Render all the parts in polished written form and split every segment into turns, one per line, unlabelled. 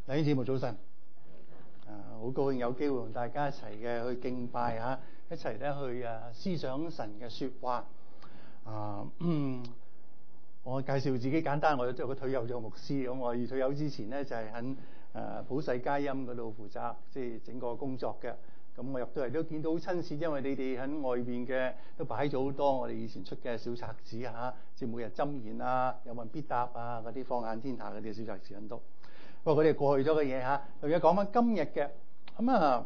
弟兄姊妹早晨，好高興有機會同大家一齊嘅去敬拜嚇，一齊咧去思想神嘅説話。我介紹自己簡單，我有個退休咗牧師，咁我退休之前咧就係喺普世佳音嗰度負責即係整個工作嘅。咁我入到嚟都見到好親切，因為你哋喺外邊嘅都擺咗好多我哋以前出嘅小冊子嚇，即係每日箴言啊、有問必答啊嗰啲放眼天下嗰啲小冊子很多。不過佢哋過去咗嘅嘢嚇，又要講翻今日嘅咁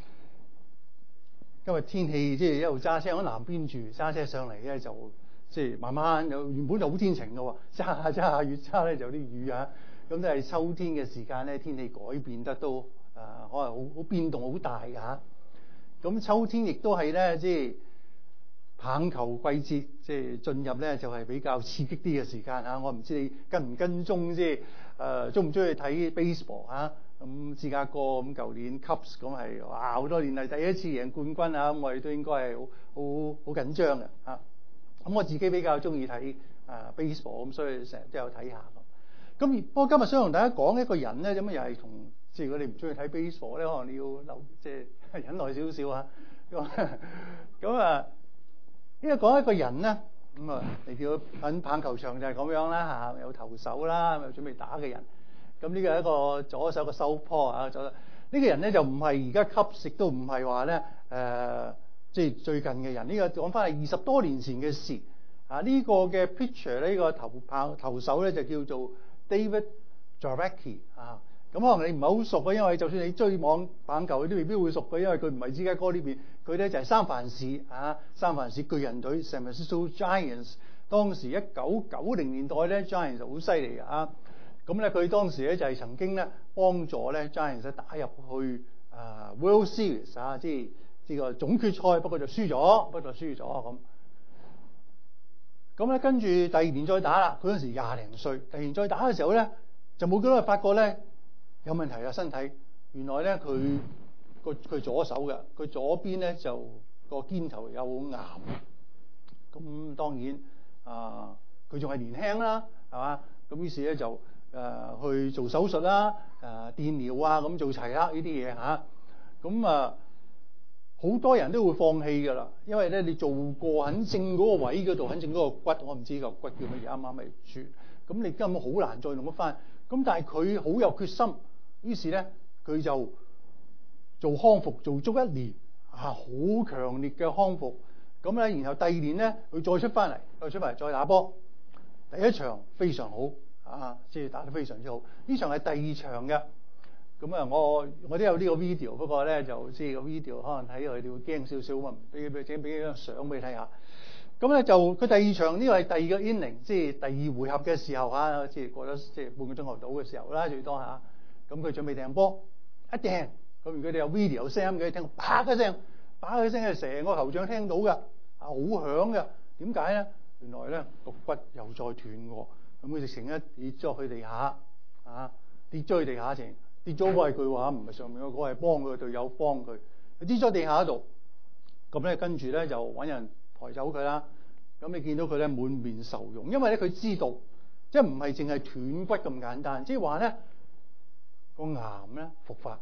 今日天氣即係一路揸車喺南邊住，揸車上嚟咧就即係慢慢有原本就好天晴嘅喎，揸下越揸咧就有啲雨啊，咁都係秋天嘅時間咧，天氣改變得都可能好變動好大嘅嚇。咁秋天亦都係咧，即係棒球季節，即係進入咧就係比較刺激啲嘅時間嚇。我唔知你跟唔跟蹤，即係中唔中意睇 baseball 嚇？咁芝加哥咁舊年 Cubs 咁係哇好多年嚟第一次贏冠軍啊！咁我哋都應該係好緊張嘅嚇。咁我自己比較中意睇baseball，咁所以成日都有睇下。咁不過今日想同大家講一個人咧，咁又係同即係如果你唔中意睇 baseball 咧，可能你要即係忍耐少少嚇。因為講一個人咧，你叫喺棒球場就係咁樣啦嚇，有投手啦，有準備打嘅人。咁呢個係一個左手嘅收波啊，呢個人咧就唔係而家Cubs，亦都唔係話咧即係最近嘅人。呢個講翻係20多年前嘅事啊。呢個嘅 pitcher 呢個投手咧就叫做 David Jarecki 啊。咁可能你唔係好熟嘅，因為就算你追網棒球，你都未必會熟嘅，因為佢唔係芝加哥呢邊，佢咧就係三藩市巨人隊 San Francisco Giants。當時1990年代咧 Giants 就好犀利嘅啊。咁咧佢當時咧就係曾經咧幫助咧 Giants 打入去World Series 啊，即係呢個總決賽，不過就輸咗咁。咁咧跟住第二年再打啦，佢嗰時20零歲，第二年再打嘅時候咧就冇幾多日發覺咧有問題啊身體。原來咧佢左手嘅，佢左邊咧就個肩頭有癌。咁當然佢仲係年輕啦，係嘛？咁於是咧就去做手術啦，電療啊咁做齊啦呢啲嘢嚇。咁好多人都會放棄㗎啦，因為咧你做過很正嗰個位嗰度，很正嗰個骨，我唔知個骨叫乜嘢，啱啱咪斷，咁你根本好難再弄得翻。咁但係佢好有決心，於是咧佢就做康復，做足1年好強烈嘅康復。咁咧然後第二年咧佢再出翻嚟再打波，第一場非常好。即係打得非常之好。呢場係第二場嘅。咁我都有呢個 video， 不過咧就即係個 video 可能睇落去你會驚少少啊，俾張相俾你睇下。咁咧就佢第二場呢個係第二個 inning， 即係第二回合嘅時候嚇，即係過咗即係半個鐘頭到嘅時候啦，最多嚇。咁佢準備掟波，一掟咁如果你有 video 聲嘅，聽到啪一聲，係成個球場聽到㗎，好響嘅。點解咧？原來咧個骨又再斷過。咁佢直情一跌咗去地下，跌咗去地下前，跌咗嗰個係佢話，唔係上面嗰個係幫佢嘅隊友幫佢，佢跌咗地下度。咁咧跟住咧就揾人抬走佢啦。咁你見到佢咧滿面愁容，因為咧佢知道，即係唔係淨係斷骨咁簡單，即係話咧個癌咧復發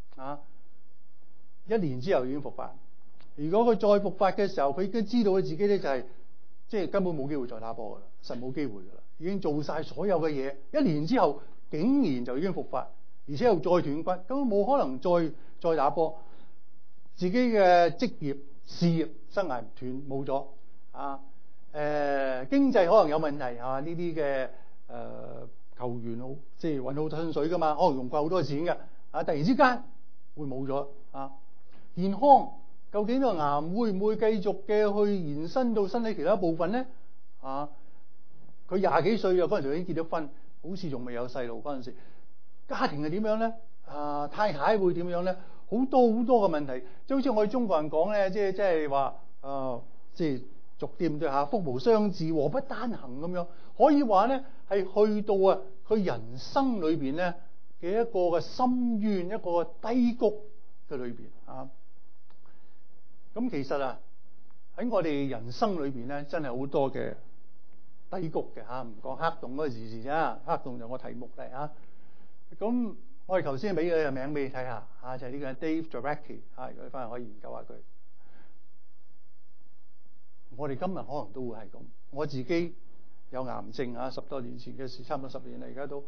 1年之後已經復發。如果佢再復發嘅時候，佢已經知道佢自己咧就係即係根本冇機會再打波噶啦，實冇機會噶啦。已經做晒所有嘅嘢，1年之後竟然就已經復發，而且又再斷骨，根本冇可能再打波。自己嘅職業事業生涯斷冇咗經濟可能有問題呢啲嘅球員好即係揾好多薪水噶嘛，可能用過好多錢嘅突然之間會冇咗健康究竟個癌會唔會繼續嘅去延伸到身體其他部分咧佢20幾歲嗰陣時已經結咗婚，好似仲未有細路嗰陣時，家庭係點樣咧？太太會點樣咧？好多嘅問題，就好似我哋中國人講咧，即係話即係俗啲咁對福無雙至，禍不單行咁樣，可以話咧係去到佢人生裏邊咧嘅一個嘅深淵，一個低谷嘅裏邊咁其實喺我哋人生裏邊咧，真係好多嘅低谷嘅唔講黑洞嗰個字啫，黑洞就我題目嚟咁我哋頭先俾佢嘅名俾你睇下，就係呢個 Dave Jarecki，如果你翻去可以研究下佢。我哋今日可能都會係咁。我自己有癌症10多年前嘅事，差唔多10年啦，而家都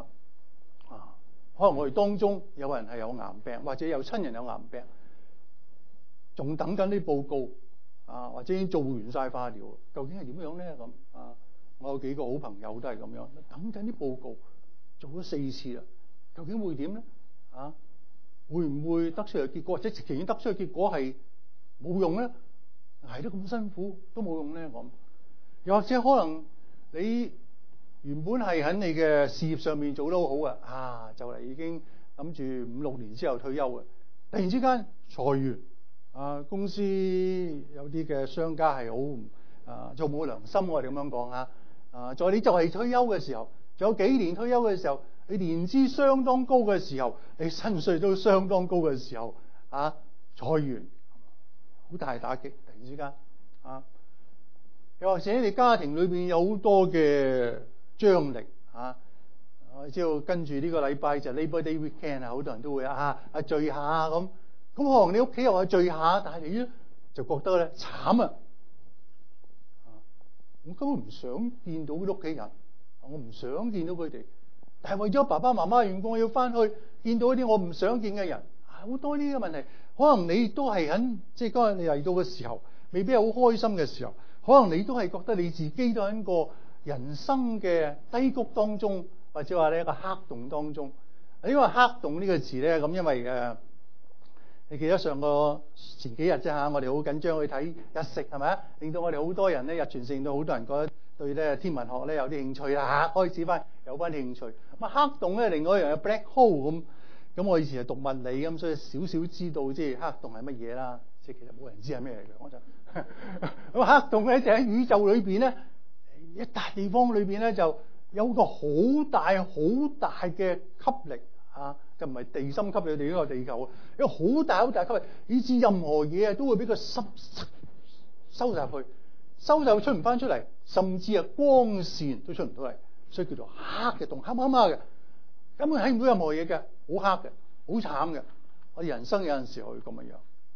可能我哋當中有人係有癌病，或者有親人有癌病，仲等緊啲報告或者已經做完晒化療，究竟係點樣咧？咁我有幾個好朋友都係咁樣，等緊啲報告，做咗4次啦，究竟會點咧？會唔會得出嚟嘅結果，或者直情已經得出嘅結果係冇用咧？捱得咁辛苦都冇用咧？咁又或者可能你原本係喺你嘅事業上面做得好好就嚟已經諗住5-6年之後退休嘅，突然之間裁員公司有啲嘅商家係好做冇良心，我哋咁樣講在你就係退休嘅時候，仲有幾年退休嘅時候，你年資相當高嘅時候，你薪水都相當高嘅時候裁員，好大打擊，突然之間又或者你家庭裏邊有好多嘅張力我知道跟住呢個禮拜就 Labor Day Weekend 好多人都會聚下咁可能你屋企又話聚下，但係你咧就覺得咧慘我根本唔想見到啲屋企人，我唔想見到佢哋，但係為咗爸爸媽媽嘅緣故，我要翻去見到一啲我唔想見嘅人，好多呢啲問題。可能你都係喺即係嗰日你嚟到嘅時候，未必係好開心嘅時候，可能你都係覺得你自己都喺一個人生嘅低谷當中，或者話呢一個黑洞當中。因為黑洞呢個字咧，咁因為你記得前幾日啫我哋好緊張去睇日食係咪啊？令到我哋好多人咧日全食，令到好多人覺得對咧天文學咧有啲興趣啦，開始翻有翻興趣。黑洞咧另外一樣有 black hole 咁我以前係讀物理咁，所以少少知道即係黑洞係乜嘢啦。即係其實冇人知係咩嚟嘅，我就咁黑洞咧就喺宇宙裏邊咧一笪地方裏邊咧就有個好大嘅吸力就唔係地心吸力，呢個地球有好大吸力，以至任何嘢都會俾佢收入去，收就出唔翻出嚟，甚至係光線都出唔到嚟，所以叫做黑嘅洞，黑嘅，根本睇唔到任何嘢嘅，好黑嘅，好慘嘅。我哋人生有陣時可以咁樣，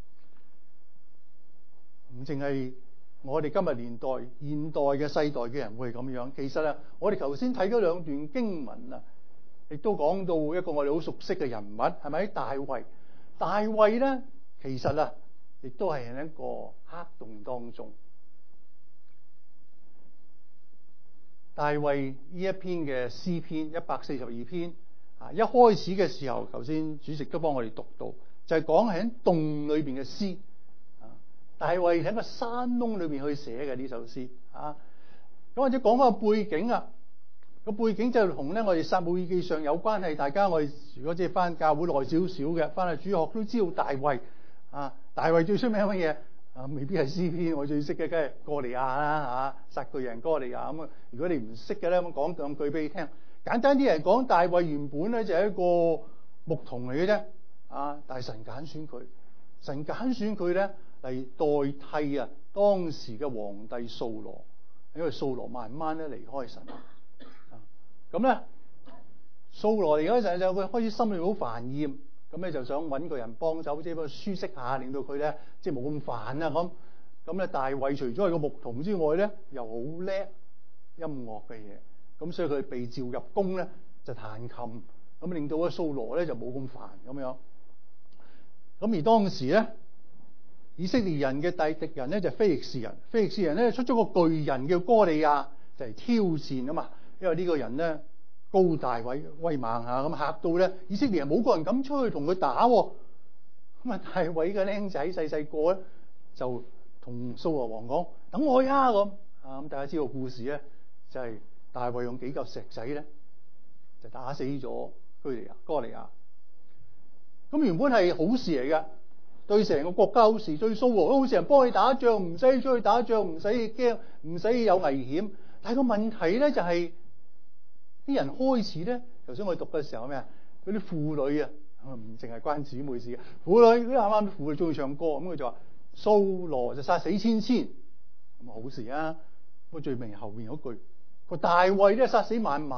唔淨係我哋今日年代現代嘅世代嘅人會咁樣。其實我哋頭先睇咗2段經文亦都講到一個我哋好熟悉嘅人物，係咪？大衛咧，其實亦都係喺一個黑洞當中。大衛呢一篇嘅詩篇142篇一開始嘅時候，頭先主席都幫我哋讀到，就係講喺洞裏邊嘅詩。大衛喺個山窿裏邊去寫嘅呢首詩咁或者講個背景個背景就同咧我哋撒母耳記上有關係。大家我哋如果即係翻教會耐少少嘅，翻去主學都知道大衛大衛最出名乜嘢未必係詩篇，我最識嘅梗係歌利亞啦殺巨人歌利亞咁如果你唔識嘅咧，咁講兩句俾你聽。簡單啲嚟講，大衛原本咧就係一個牧童嚟嘅啫但係神揀選佢咧嚟代替當時嘅皇帝掃羅，因為掃羅慢慢咧離開神咁咧掃羅離開神就會開始心裏好煩厭，咁咧就想揾個人幫手，即係幫佢舒適下，令到佢咧即係冇咁煩咁咧大衛除咗係個牧童之外咧，又好叻音樂嘅嘢，咁所以佢被召入宮咧就彈琴，咁令到掃羅咧就冇咁煩咁樣。咁而當時咧以色列人嘅敵人咧就係非利士人，非利士人咧出咗個巨人叫歌利亞就嚟挑戰嘛，因為呢個人咧高大威猛咁嚇到咧以色列人冇個人敢出去同佢打咁大衛嘅僆仔細個咧就同掃羅王講等我去咁大家知道故事咧就係大衛用幾嚿石仔咧就打死咗歌利亞。咁原本係好事嚟㗎，對成個國家好事，對掃羅都好似人幫你打仗，唔使出去打仗，唔使驚，唔使有危險。但係個問題咧就係啲人開始咧，頭先我哋讀嘅時候咩嗰啲婦女唔淨係關姊妹事嘅，婦女嗰啲啱啱婦女中意唱歌，咁佢就話掃羅就殺死千，咁好事不過最明後面嗰句個大衛咧殺死萬，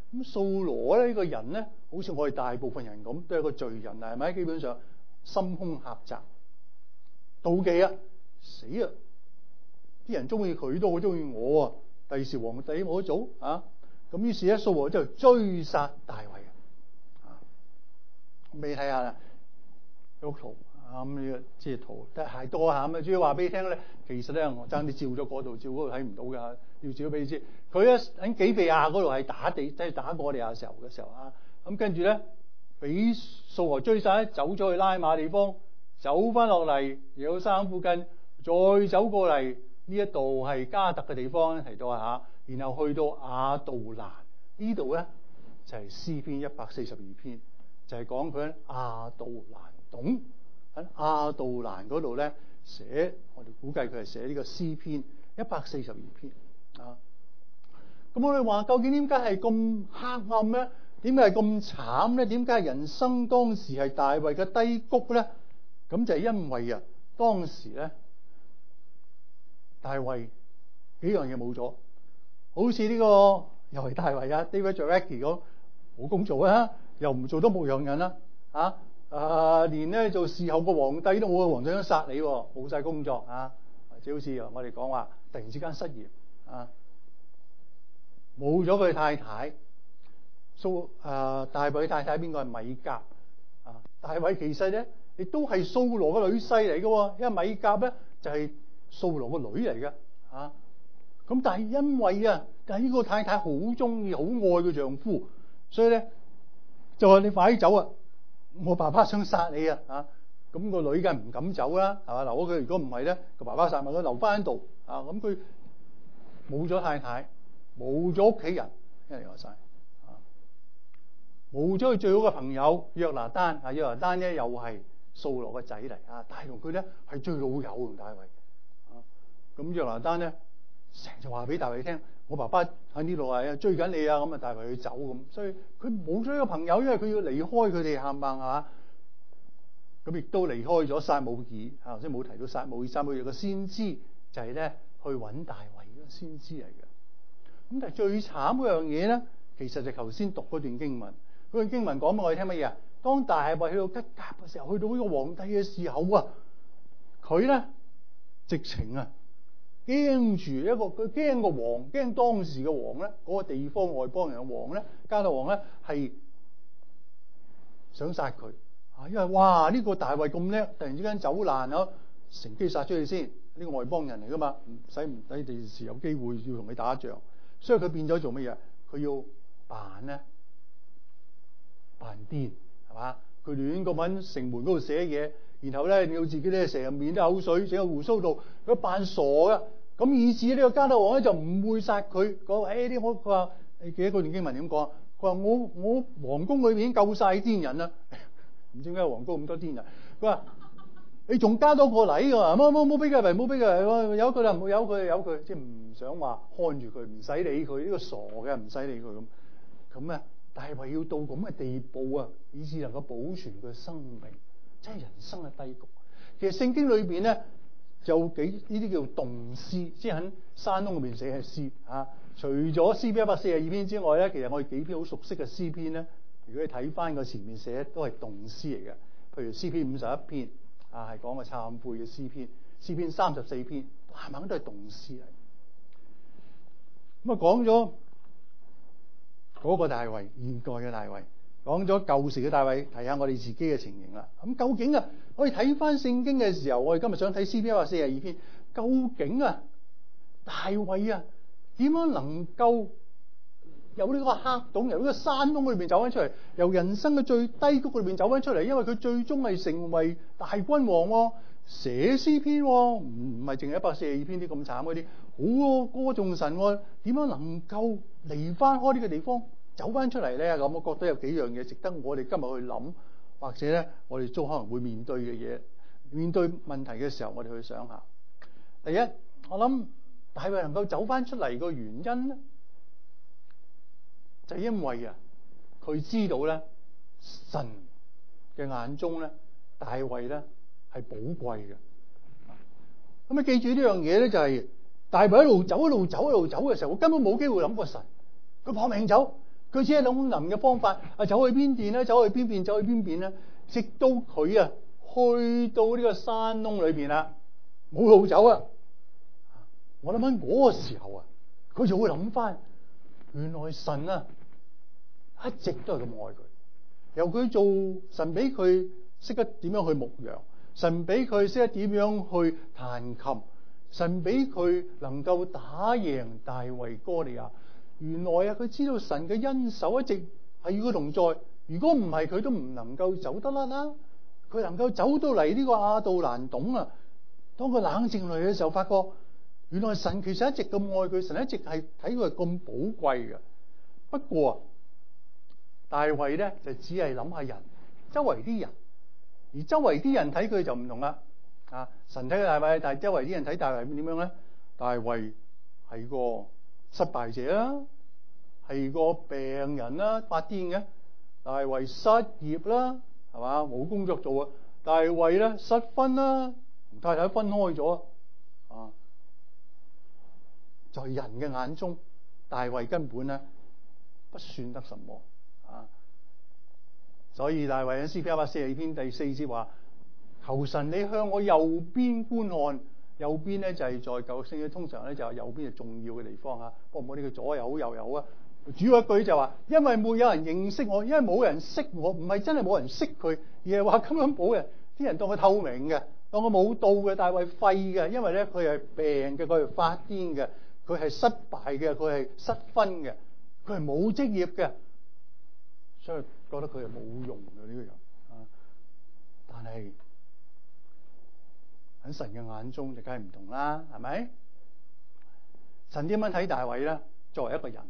咁掃羅咧呢個人咧，好似我哋大部分人咁，都係個罪人啊，係咪？基本上心胸狹窄，妒忌啊，死啊！啲人中意佢多過中意我啊！第時皇帝冇得做啊！咁於是咧，掃羅就追殺大衛啊！你睇下啦，幅圖啊，咁呢個即係圖，但係太多下咁啊！主要話俾你聽咧，其實咧我爭啲照咗嗰度，照嗰度睇唔到㗎，要照俾你知。佢咧喺基比亞嗰度係打地，即係打過利亞時候嘅時候啊！咁跟住咧，俾掃羅追殺咧，走咗去拉馬地方，走翻落嚟耶路撒冷附近，再走過嚟呢一度係加特嘅地方提到下，然後去到亞杜蘭呢度咧就係詩篇142篇，就係講佢喺亞杜蘭洞喺亞杜蘭嗰度咧寫，我哋估計佢係寫呢個詩篇142篇啊。咁我哋話究竟點解係咁黑暗咧？點解係咁慘咧？點解人生當時係大衛嘅低谷咧？咁就係因為啊，當時咧大衛幾樣嘢冇咗，好似呢個又係大衛啊 David Zareki 咁冇工做啊，又唔做得牧羊人啦連咧做侍候個皇帝都冇，個皇帝想殺你，冇晒工作啊，或者好似我哋講話突然之間失業啊，冇咗佢太太。大衛太太邊個係米甲啊？大衛其實咧亦都係掃羅嘅女婿嚟嘅，因為米甲咧就係掃羅個女嚟嘅啊。咁但係因為但係呢個太太好中意、好愛個丈夫，所以咧就話你快啲走啊！我爸爸想殺你啊！咁個女梗係唔敢走啦，係嘛？留咗佢，如果唔係咧，個爸爸殺埋佢留翻喺度啊！咁佢冇咗太太，冇咗屋企人，一嚟話晒。冇咗佢最好嘅朋友約拿單啊！約拿單咧又係掃羅個仔嚟啊！但係同佢咧係最老友同大衛啊！咁約拿單咧成日話俾大衛聽：我爸爸喺呢度啊，追緊你啊！咁啊，大衛去走咁，所以佢冇咗一個朋友，因為佢要離開佢哋，冚唪唥啊！咁亦都離開咗撒母耳啊！頭先冇提到撒母耳有個先知就係咧去揾大衛嘅先知嚟嘅。咁但係最慘嗰樣嘢咧，其實就頭先讀嗰段經文。嗰段經文講俾我哋聽乜嘢啊？當大衛去到吉甲嘅時候，去到呢個皇帝嘅時候啊，佢咧直情驚住佢驚個王，驚當時嘅王咧，嗰個地方外邦人嘅王咧，迦特王咧係想殺佢啊！因為哇呢個大衛咁叻，突然之間走難啊，乘機殺咗佢先。呢個外邦人嚟噶嘛，唔使第時有機會要同你打仗，所以佢變咗做乜嘢？佢要扮癲係嘛？佢亂咁喺城門嗰度寫嘢，然後咧要自己咧成日面都口水，整個鬍鬚度，佢扮傻噶。咁以至呢個迦特王咧就唔會殺佢。講佢話你記得嗰段經文點講？佢話我皇宮裏邊已經夠晒癲人啦，唔知點解皇宮咁多癲人。佢話你仲加多個嚟㗎？冇俾佢嚟，冇俾佢嚟，由佢啦，冇由佢，即係唔想話看住佢，唔使理佢呢個傻嘅，唔使理佢咁啊。大衛要到咁嘅地步啊，以至能夠保存佢生命，真係人生嘅低谷。其實聖經裏邊咧就呢啲叫動詩，即係喺山窿裏邊寫嘅詩啊。除咗詩篇142篇之外咧，其實我哋幾篇好熟悉嘅詩篇咧，如果你睇翻個前面寫都係動詩嚟嘅。譬如詩篇51篇啊，係講個懺悔嘅詩篇；詩篇34篇，冚唪唥都係動詩嚟。咁啊講咗嗰個大衛，現代嘅大衛，講咗舊時嘅大衛，提下我哋自己嘅情形啦。咁究竟我哋睇翻聖經嘅時候，我哋今日想睇詩篇142篇，究竟大衛點樣能夠由呢個黑洞，由呢個山窿裏邊走翻出嚟，由人生嘅最低谷裏邊走翻出嚟？因為佢最終係成為大君王，寫詩篇，唔係淨係142篇啲咁慘嗰啲，好歌頌神，點樣能夠離翻開呢個地方，走翻出嚟咧？咁我覺得有幾樣嘢值得我哋今日去諗，或者咧我哋都可能會面對嘅嘢，面對問題嘅時候，我哋去想下。第一，我諗大衛能夠走翻出嚟個原因咧，就係因為佢知道咧神嘅眼中咧，大衛咧係寶貴嘅。咁記住呢樣嘢咧，就係大衛一路走嘅時候，我根本冇機會諗過神。佢搏命走， 佢只係諗嘅方法走去邊邊咧，走去邊邊，走去邊邊咧，直到佢去到呢個山窿裏邊啦，冇路走啊！我諗緊嗰個時候佢就會諗翻，原來神一直都係咁愛佢，由佢做神俾佢識得點樣去牧羊，神俾佢識得點樣去彈琴，神俾佢能夠打贏大衛哥利亞。原來佢知道神嘅恩手一直係與佢同在，如果唔係佢都唔能夠走得甩啦。佢能夠走到嚟呢個亞杜蘭洞當佢冷靜落嚟嘅時候，發覺原來神其實一直咁愛佢，神一直係睇佢係咁寶貴嘅。不過大衛咧就只係諗下人，周圍啲人，而周圍啲人睇佢就唔同啦。神睇大衛，但係周圍啲人睇大衛點樣咧？大衛係個失敗者啦，係個病人啦，發癲嘅。大衛失業啦，係嘛，冇工作做啊。大衛咧失婚啦，同太太分開咗在人嘅眼中，大衛根本咧不算得什麼所以大衛喺詩篇142篇第4節話：求神你向我右邊觀看。右邊咧就係在舊聖經，通常咧就係右邊係重要嘅地方不過唔好呢個左又好右又好主要一句就話：因為沒有人認識我，因為冇人識我，唔係真係冇人識佢，而係話咁樣冇人，啲人當佢透明嘅，當佢冇道嘅，大衛廢嘅，因為咧佢係病嘅，佢係發癲嘅，佢係失敗嘅，佢係失婚嘅，佢係冇職業嘅，所以覺得佢係冇用嘅呢個人但係喺神嘅眼中就梗係唔同啦，係咪？神點樣睇大衛咧？作為一個人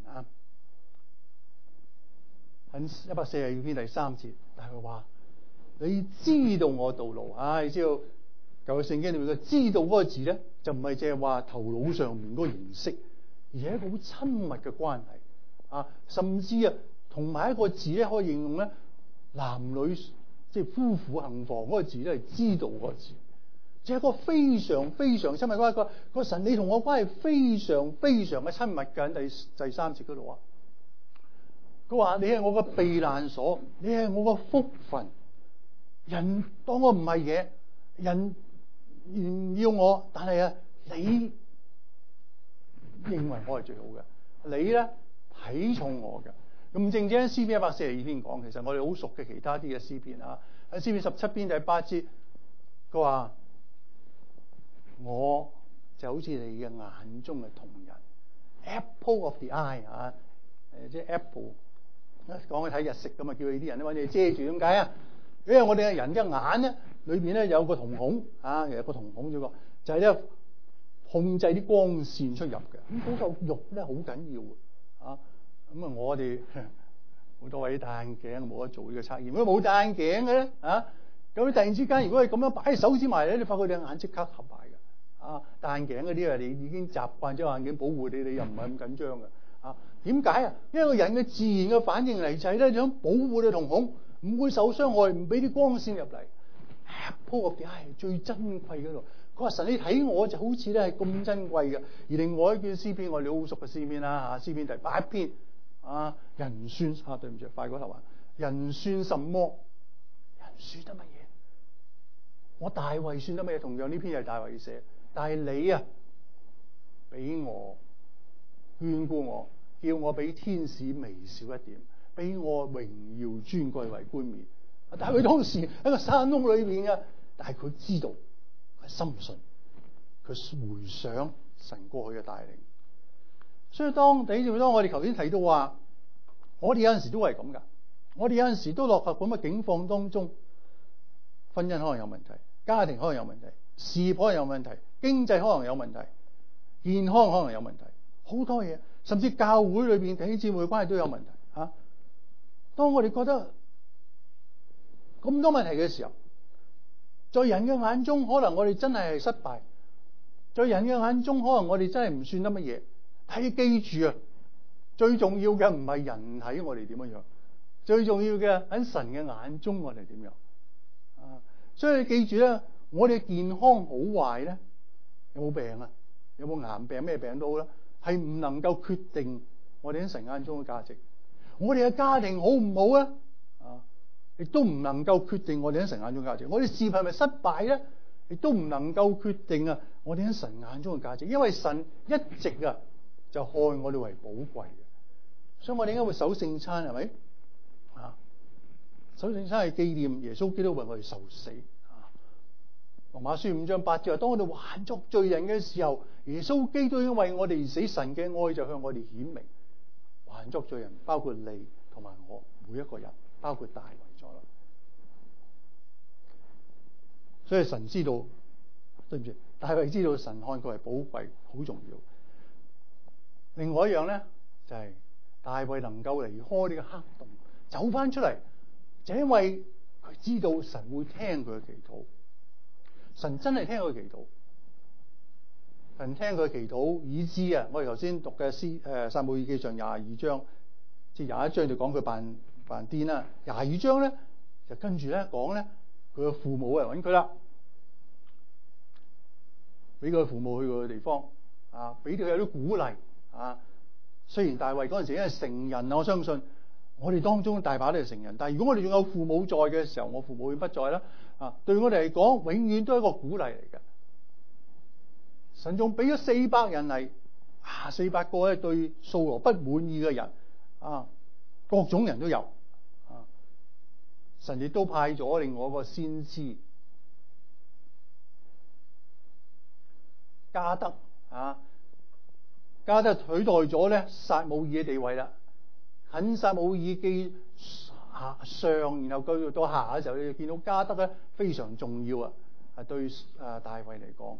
喺142篇第3節，大衛話：你知道我道路你知道舊嘅聖經裏面嘅知道嗰個字咧，就唔係淨係話頭腦上面嗰個認識，而係一個好親密嘅關係甚至同埋一個字咧，可以形容咧男女即係夫婦幸福嗰個字咧，係知道嗰個字。即係一個非常非常親密關係。個神你同我關係非常非常嘅親密嘅。第3節嗰度佢話：你係我個避難所，你係我個福分。人當我唔係嘢，人唔要我，但係你認為我係最好嘅，你咧睇重我嘅。咁正正喺詩篇142篇講，其實我哋好熟嘅其他啲嘅詩篇喺詩篇17篇第8節，佢話：我就好似你嘅眼中嘅瞳人 ，Apple of the eye 即係 Apple。講去睇日食咁叫你啲人揾嘢遮住，點解因為我哋嘅人嘅眼咧裏邊咧有個瞳孔有個瞳孔個就係咧控制啲光線出入嘅。咁嗰嚿肉咧好緊要咁我哋好多位戴眼鏡冇得做呢個測驗。如果冇戴眼鏡嘅咧咁你突然之間如果係咁樣擺手指埋咧，你發覺你眼即刻合埋嘅戴眼鏡嗰啲你已經習慣咗眼鏡保護你，你又唔係咁緊張嘅。點解因為個人嘅自然嘅反應嚟就係咧想保護你瞳孔，唔會受傷害，唔俾啲光線入嚟。Apple of the eye 最珍貴嗰度，佢話神你睇我就好似咧係咁珍貴嘅。而另外一卷詩篇我哋好熟嘅詩篇詩篇第8篇人算對唔住快過頭人算什麼？人算得乜嘢？我大衛算得乜嘢？同樣呢篇係大衛寫，但係你俾我眷顧我，叫我比天使微小一點，俾我榮耀尊貴為冠冕。但係佢當時喺個山窿裏邊但係佢知道，佢深信，佢回想神過去嘅帶領。所以當我哋頭先提到話，我哋有陣時都係咁噶，我哋有陣時都落入咁嘅境況當中，婚姻可能有問題，家庭可能有問題，事業可能有問題，經濟可能有問題，健康可能有問題，好多嘢，甚至教會裏邊弟兄姊妹嘅關係都有問題當我哋覺得咁多問題嘅時候，在人嘅眼中可能我哋真係失敗，在人嘅眼中可能我哋真係唔算得乜嘢。但係記住最重要嘅唔係人睇我哋點樣，最重要嘅喺神嘅眼中我哋點樣所以記住我哋健康好壞咧，有冇病有冇癌病咩病都好啦，係唔能夠決定我哋喺神眼中嘅價值。 我哋嘅家庭好唔好啊？亦都唔能夠決定我哋喺神眼中嘅價值。我哋事業係咪失敗咧？亦都唔能夠決定我哋喺神眼中嘅價值。因為神一直就看我哋為寶貴嘅，所以我哋應該會守聖餐，係咪？守聖餐係紀念耶穌基督為我哋受死。羅馬書5章8節話：當我哋還作罪人嘅時候，耶穌基督因為我哋而死，神嘅愛就向我哋顯明。還作罪人包括你同埋我每一個人，包括大衛咗啦。所以神知道，對唔住，大衛知道神看佢係寶貴，好重要。另外一樣咧，就係大衛能夠離開呢個黑洞，走翻出嚟，就因為佢知道神會聽佢嘅祈禱。神真係聽佢祈禱，神聽佢祈禱，以致我哋頭先讀嘅撒母耳記上22章，即係21章就講佢扮癲啦。22章咧就跟住咧講咧，佢嘅父母嚟揾佢啦，俾佢父母去過嘅地方俾佢有啲鼓勵雖然大衛嗰陣時已經係成人，我相信我哋當中大把都係成人，但係如果我哋仲有父母在嘅時候，我父母會不在啦。對我哋嚟講，永遠都係一個鼓勵嚟嘅。神仲俾咗400人嚟，400個咧對掃羅不滿意嘅人，各種人都有。神亦都派咗另外一個先知加德，加德取代咗咧撒母耳嘅地位啦。喺撒母耳記上，然後到下嘅時候，你就見到加德咧非常重要對大衛嚟講，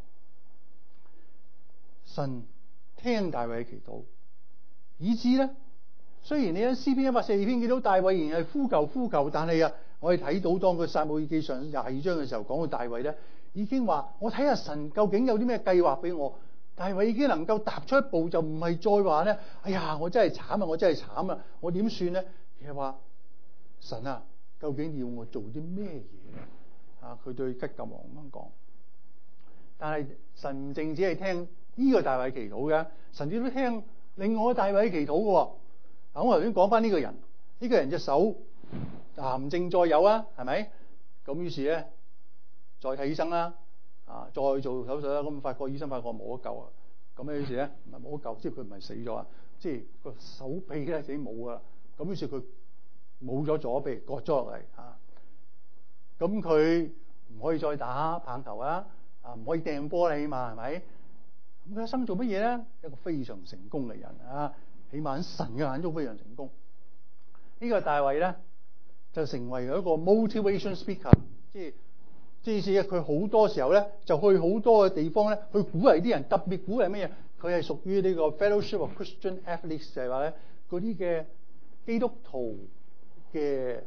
神聽大衛嘅祈禱，以致咧雖然你喺詩篇142篇見到大衛仍然係呼求，但係我哋睇到當佢撒母耳記上22章嘅時候講到大衛咧，已經話我睇下神究竟有啲咩計劃俾我。大衛已經能夠踏出一步，就唔係再話咧，哎呀，我真係慘我真係慘我點算咧？而係話神究竟要我做啲咩嘢咧？佢對吉甲王咁樣講。但係神唔淨只係聽呢個大衛祈禱嘅，神亦都聽另外一個大衛祈禱嘅。我頭先講翻呢個人，呢個人隻手癌症再有係咪？咁於是咧再睇醫生啦。再做手術啦，咁醫生發覺冇得救咁於是咧唔係冇得救，即係佢唔係死咗即係個手臂咧已經冇噶啦。咁於是佢冇咗左臂，割咗落嚟咁佢唔可以再打棒球唔可以掟玻璃嘛，係咪？咁佢一生做乜嘢咧？一個非常成功嘅人起碼喺神嘅眼中非常成功。呢個大衛咧就成為一個 motivation speaker，即係佢好多時候咧就去好多嘅地方咧去鼓勵啲人，特別鼓勵乜嘢？佢係屬於呢個 Fellowship of Christian Athletes， 就係話咧嗰啲嘅基督徒嘅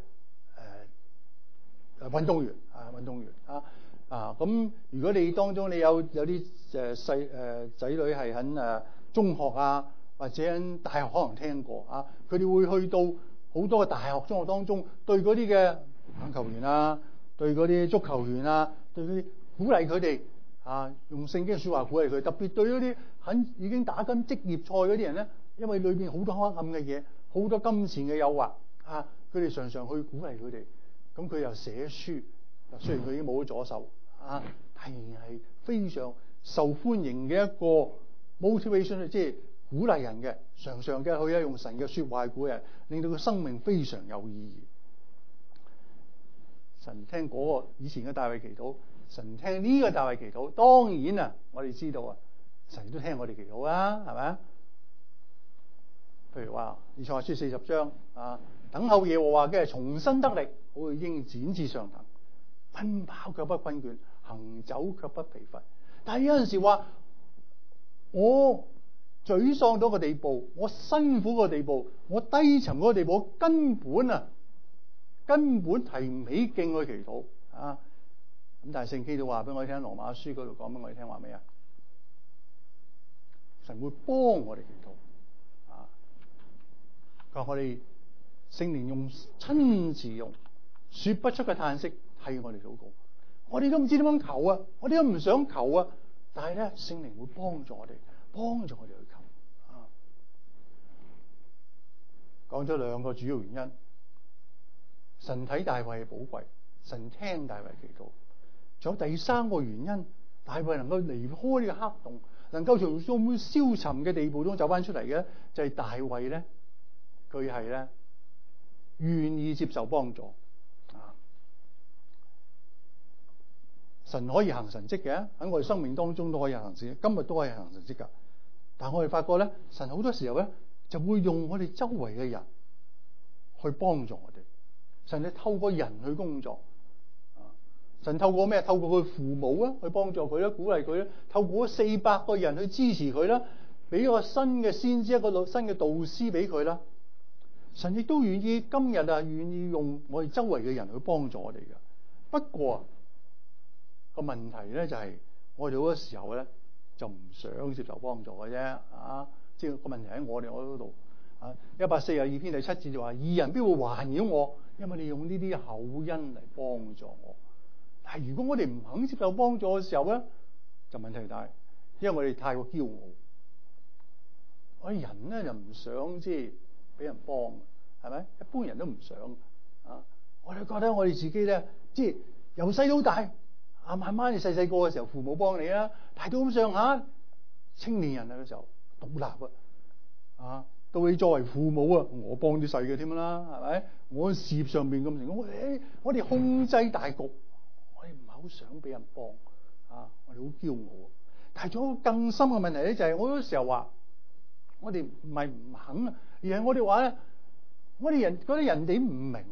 運動員咁如果你當中你有啲仔女係喺中學或者喺大學，可能聽過佢哋會去到好多嘅大學中學當中，對嗰啲嘅棒球員對嗰啲足球員對嗰啲鼓勵佢哋用聖經說話鼓勵佢，特別對嗰啲已經打緊職業賽嗰啲人咧，因為裏邊好多黑暗嘅嘢，好多金錢嘅誘惑佢哋常常去鼓勵佢哋。咁佢又寫書，雖然佢已經冇咗左手但仍然係非常受歡迎嘅一個 motivation， 即係鼓勵人嘅，常常嘅去用神嘅說話鼓勵人，令到佢生命非常有意義。神聽嗰個以前嘅大衛祈禱，神聽呢個大衛祈禱，當然我哋知道神都聽我哋祈禱係咪？譬如話以賽亞書40章等候耶和華嘅重新得力，好似鷹展翅上騰，奔跑卻不困倦，行走卻不疲乏。但係有陣時話我沮喪到個地步，我辛苦個地步，我低沉嗰個地步，我根本提唔起勁去祈禱咁但係聖經都話俾我哋聽，羅馬書嗰度講俾我哋聽話咩神會幫我哋祈禱佢話我哋聖靈用親自用說不出嘅嘆息替我哋禱告，我哋都唔知點樣求我哋都唔想求但係咧聖靈會幫助我哋去求講咗兩個主要原因。神睇大衛係寶貴，神聽大衛祈禱。仲有第三個原因，大衛能夠離開呢個黑洞，能夠從終消沉嘅地步中走翻出嚟嘅，就係大衛咧，佢係咧願意接受幫助。神可以行神蹟嘅，喺我哋生命當中都可以行神蹟，今日都可以行神蹟噶。但係我哋發覺咧，神好多時候咧就會用我哋周圍嘅人去幫助我哋。神係透過人去工作，神透過咩？透過佢父母啊去幫助佢啦，鼓勵佢啦。透過400個人去支持佢啦，俾一個新嘅先知，一個新嘅導師俾佢啦。神亦都願意今日啊，願意用我哋周圍嘅人去幫助我哋嘅。不過個問題咧就係，我哋好多時候咧就唔想接受幫助嘅啫，即係個問題喺我哋嗰度。142篇第7節就話：義人必會環繞我，因為你用呢啲厚恩嚟幫助我。但係如果我哋唔肯接受幫助嘅時候咧，就問題大，因為我哋太過驕傲。我哋人咧就唔想即係俾人幫，係咪？一般人都唔想我哋覺得我哋自己咧，即係由細到大。慢慢你細個嘅時候，父母幫你啦，大到咁上下，青年人嘅時候獨立到你作為父母我幫啲細嘅添啦，係咪？我事業上邊咁成功，我哋控制大局，我哋唔係好想俾人幫我哋好驕傲。但係仲有更深嘅問題咧，就係我嗰時候話，我哋唔係唔肯而係我哋話咧，我哋人覺得人哋唔明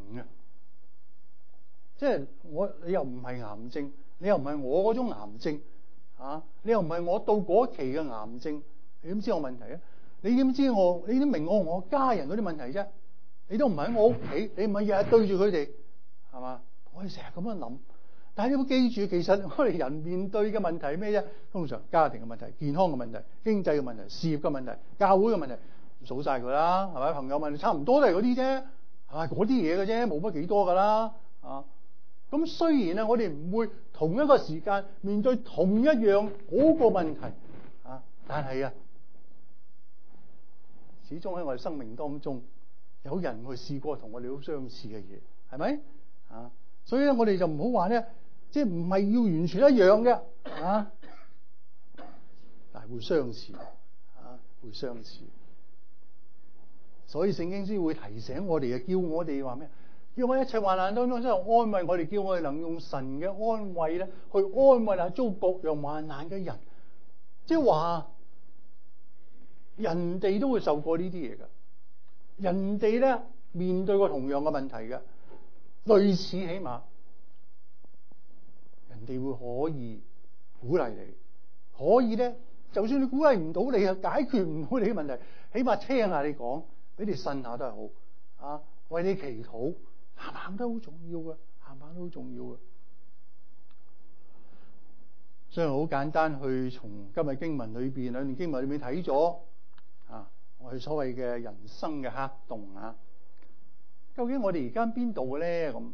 即係你又唔係癌症。你又唔係我嗰種癌症你又唔係我到嗰期嘅癌症，你點知我問題啊？你點知你都明我家人嗰啲問題啫？你都唔係喺我屋企，你唔係日日對住佢哋，係嘛？我哋成日咁樣諗，但係你要記住，其實我哋人面對嘅問題係咩啫？通常家庭嘅問題、健康嘅問題、經濟嘅問題、事業嘅問題、教會嘅問題，數晒佢啦，係咪？朋友問題差唔多都係嗰啲啫，嗰啲嘢嘅啫，冇乜幾多噶啦咁雖然我哋唔會同一個時間面對同一樣嗰個問題但係始終喺我哋生命當中，有人去試過同我哋好相似嘅嘢，係咪所以咧，我哋就唔好話咧，即係唔係要完全一樣嘅但係會相似會相似。所以聖經先會提醒我哋叫我哋話咩？叫我一切患難當中，真係安慰我哋，叫我哋能用神嘅安慰咧，去安慰遭各樣患難嘅人。即係話，人哋都會受過呢啲嘢㗎，人哋咧面對過同樣嘅問題嘅，類似起碼，人哋會可以鼓勵你，可以咧，就算你鼓勵唔到你解決唔到你嘅問題，起碼聽下你講，俾你呻下都係好為你祈禱。行都好重要嘅，行都好重要嘅。所以好簡單去從今日經文裏邊，兩段經文裏邊睇咗我哋所謂嘅人生嘅黑洞究竟我哋而家喺邊度咧？咁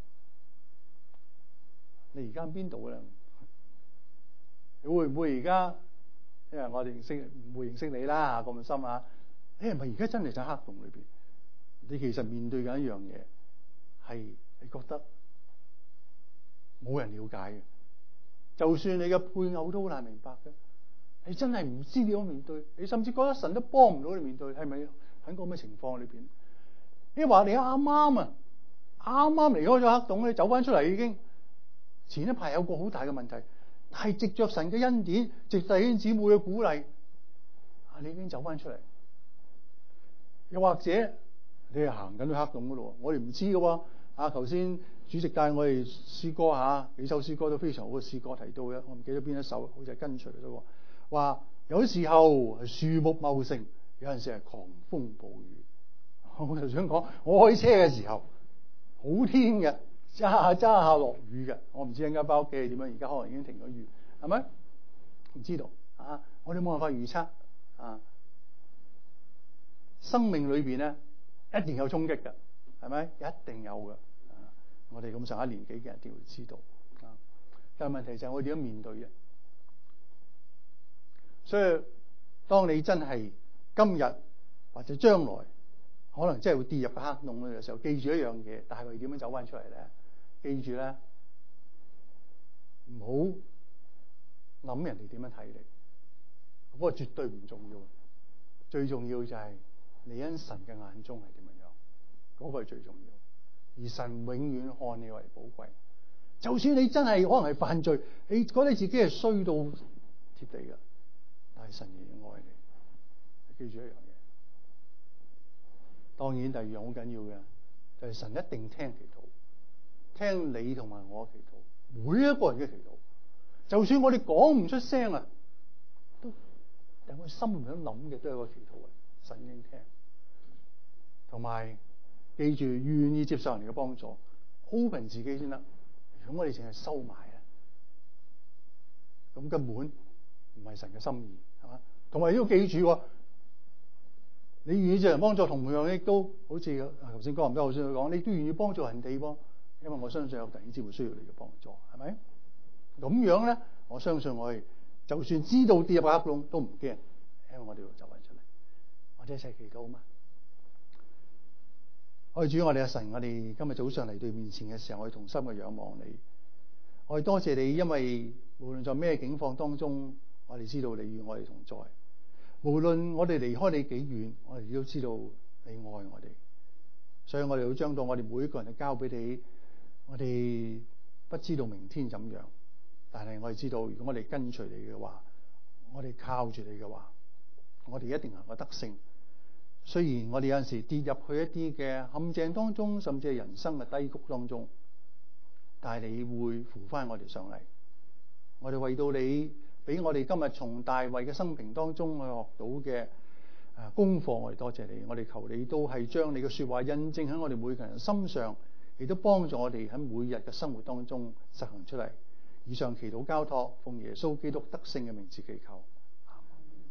你而家喺邊度咧？你會唔會而家？因為我哋唔會認識你啦咁深你係咪而家真係喺黑洞裏邊？你其實面對緊一樣嘢。係你覺得冇人了解嘅，就算你嘅配偶都好難明白嘅，你真係唔知點樣面對，你甚至覺得神都幫唔到你面對，係咪喺個咩情況裏邊？你話你啱啱離開咗黑洞咧，走翻出嚟已經前一排有個好大嘅問題，但係藉着神嘅恩典，藉弟兄姊妹嘅鼓勵，你已經走翻出嚟。又或者你係行緊去黑洞嗰度，我哋唔知嘅喎。頭先主席帶我哋詩歌幾首詩歌都非常好嘅詩歌提到嘅，我唔記得邊一首，好似係跟隨嘅啫。話有啲時候係樹木茂盛，有陣時係狂風暴雨。我就想講，我開車嘅時候好天嘅，揸下落雨嘅，我唔知陣間翻屋企係點樣，而家可能已經停咗雨，係咪？唔知道我哋冇辦法預測生命裏邊咧。一定有衝擊嘅，係咪？一定有嘅。我哋咁上下年紀嘅人一定會知道。但係問題就係我哋點樣面對啫？所以當你真係今日或者將來可能真係會跌入個黑洞嘅時候，記住一樣嘢，大衛點樣走翻出嚟咧？記住咧，唔好諗人哋點樣睇你，嗰個絕對唔重要。最重要就係你喺神嘅眼中係點樣，嗰個係最重要。而神永遠看你為寶貴，就算你真係可能係犯罪，你覺得自己係衰到貼地嘅，但係神仍然愛你。記住一樣嘢。當然第二樣好緊要嘅就係神一定聽祈禱，聽你同埋我祈禱，每一個人嘅祈禱，就算我哋講唔出聲啊，但我心裏面諗嘅都係個祈禱啊，神已經聽。同埋記住願意接受人哋嘅幫助 ，open 自己先得。如果我哋淨係收埋啊，咁根本唔係神嘅心意，係嘛？同埋要記住，你願意接人幫助，同樣亦都好似頭先哥林多後書佢講，你都願意幫助人哋噃，因為我相信有弟兄姊妹需要你嘅幫助，係咪？咁樣咧，我相信我哋就算知道跌入黑洞都唔驚，因為我哋要走翻出嚟。我哋一齊祈禱嘛。我哋主，我哋嘅神，我哋今日早上嚟到面前嘅時候，我哋同心嘅仰望你。我哋多謝你，因為無論在咩境況當中，我哋知道你與我哋同在。無論我哋離開你幾遠，我哋都知道你愛我哋。所以我哋要將到我哋每一個人都交俾你。我哋不知道明天怎樣，但係我哋知道，如果我哋跟隨你嘅話，我哋靠住你嘅話，我哋一定能夠得勝。雖然我哋有陣時跌入去一啲嘅陷阱當中，甚至係人生嘅低谷當中，但係你會扶翻我哋上嚟。我哋為到你俾我哋今日從大衛嘅生平當中去學到嘅功課，我哋多謝你。我哋求你都係將你嘅說話印證喺我哋每個人心上，亦都幫助我哋喺每日嘅生活當中實行出嚟。以上祈禱交託，奉耶穌基督得勝嘅名字祈求。